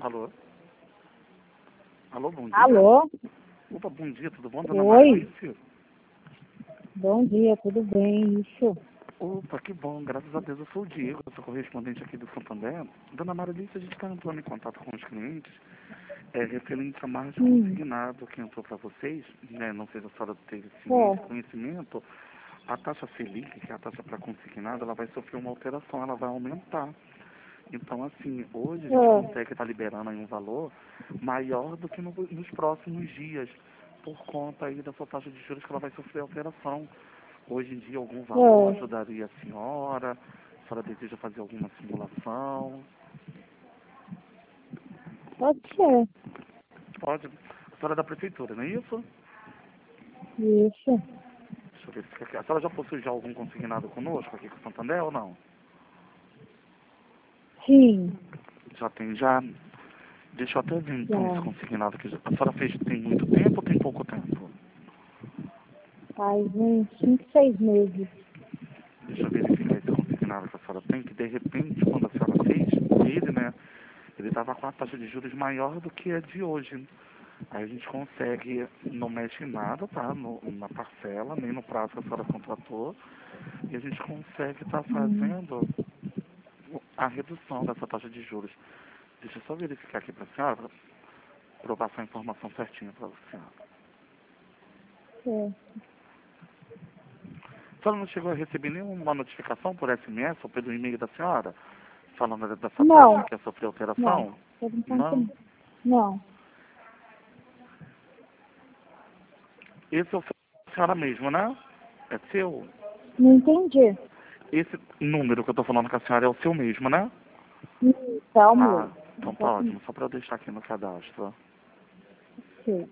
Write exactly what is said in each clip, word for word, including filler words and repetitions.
Alô? Alô, bom dia. Alô? Opa, bom dia, tudo bom, dona Oi. Marícia? Bom dia, tudo bem? Isso. Opa, que bom, graças a Deus. Eu sou o Diego, eu sou correspondente aqui do Santander. Dona Marícia, a gente está entrando em contato com os clientes, é, referente a margem Hum. consignado que entrou para vocês, né? Não sei se a senhora teve É. esse conhecimento. A taxa Selic, que é a taxa para consignado, ela vai sofrer uma alteração, ela vai aumentar. Então, assim, hoje a gente É. consegue estar liberando aí um valor maior do que no- nos próximos dias, por conta aí da sua taxa de juros que ela vai sofrer alteração. Hoje em dia, algum valor É. ajudaria a senhora? A senhora deseja fazer alguma simulação? Pode ser. Pode. A senhora é da prefeitura, não é isso? Isso. Deixa eu ver se fica aqui. A senhora já possui já algum consignado conosco aqui com o Santander ou não? Sim. Já tem, já. Deixa eu até ver então esse Já. consignado aqui. A senhora fez tem muito tempo ou tem pouco tempo? Faz uns cinco, seis meses. Deixa eu verificar esse consignado que a senhora tem, que de repente, quando a senhora fez ele, né, ele estava com a taxa de juros maior do que a de hoje. Aí a gente consegue, não mexe em nada, tá, no, na parcela, nem no prazo que a senhora contratou, e a gente consegue estar Hum. fazendo a redução dessa taxa de juros. Deixa eu só verificar aqui para a senhora, para eu passar a informação certinha para a senhora. É. A senhora não chegou a receber nenhuma notificação por S M S ou pelo e-mail da senhora, falando dessa Não. taxa que ia sofrer Não. alteração? Por enquanto Não? não. Não. Esse é o seu, a senhora mesmo, né? É seu? Não entendi. Esse número que eu estou falando com a senhora é o seu mesmo, né? Então, Ah, meu. então tá ótimo. Só para eu deixar aqui no cadastro. Sim.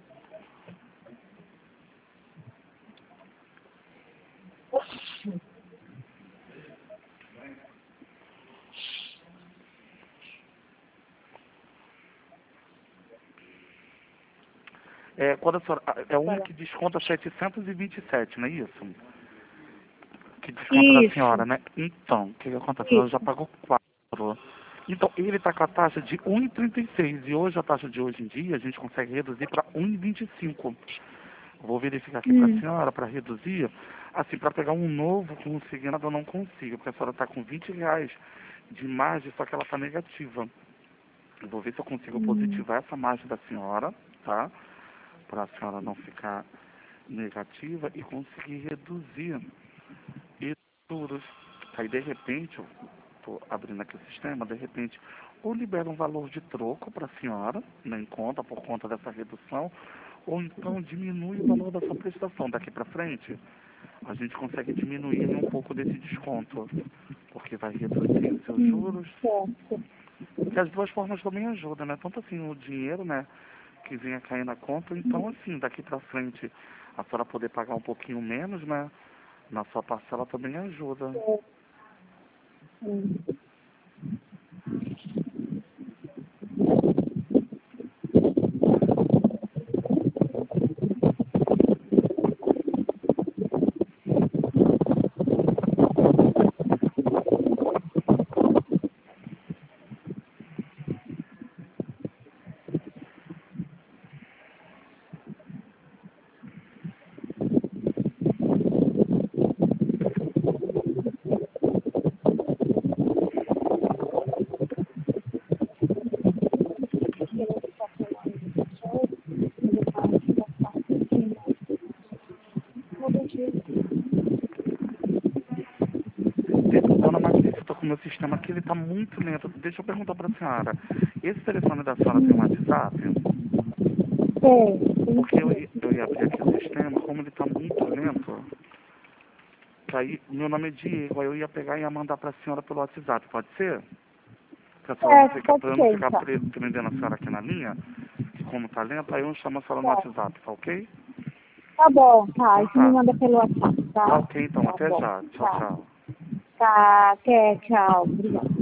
É, quando a senhora, é um que desconta setecentos e vinte e sete, não é isso? Que desconta da senhora, Isso. né? Então, o que, que acontece? Ela já Isso. pagou quatro. Então, ele está com a taxa de um vírgula trinta e seis. E hoje, a taxa de hoje em dia, a gente consegue reduzir para um vírgula vinte e cinco. Vou verificar aqui para a Hum. senhora, para reduzir. Assim, para pegar um novo consignado, eu não consigo, porque a senhora está com vinte reais de margem, só que ela está negativa. Eu vou ver se eu consigo Hum. positivar essa margem da senhora, tá? Para a senhora não ficar negativa e conseguir reduzir esses juros. Aí, de repente, eu estou abrindo aqui o sistema, de repente, ou libera um valor de troco para a senhora, né, em conta, por conta dessa redução, ou então diminui o valor da sua prestação. Daqui para frente, a gente consegue diminuir um pouco desse desconto, porque vai reduzir os seus Hum. juros. Certo. E as duas formas também ajudam, né? Tanto assim o dinheiro, né, que venha cair na conta, então assim, daqui para frente, a senhora poder pagar um pouquinho menos, né, na sua parcela também ajuda. Hum. De- Dona Marília, eu tô com o meu sistema aqui, ele está muito lento. Deixa eu perguntar para a senhora, esse telefone da senhora tem um WhatsApp? É. Tem Porque eu, que i- eu ia abrir aqui o sistema, como ele está muito lento, que aí meu nome é Diego, aí eu ia pegar e ia mandar para a senhora pelo WhatsApp, pode ser? Pra senhora não É, ficar, pode pra eu não ser, ficar então. pre- prendendo a senhora aqui na linha, que como tá lento, aí eu chamo a senhora no Tá. WhatsApp, tá ok? Tá bom, tá. Então Isso me tá. manda pelo WhatsApp, Tá tá? ok, então, Tá até bom. já. Tchau, Tá. tchau. Tá, até, tchau. Obrigada.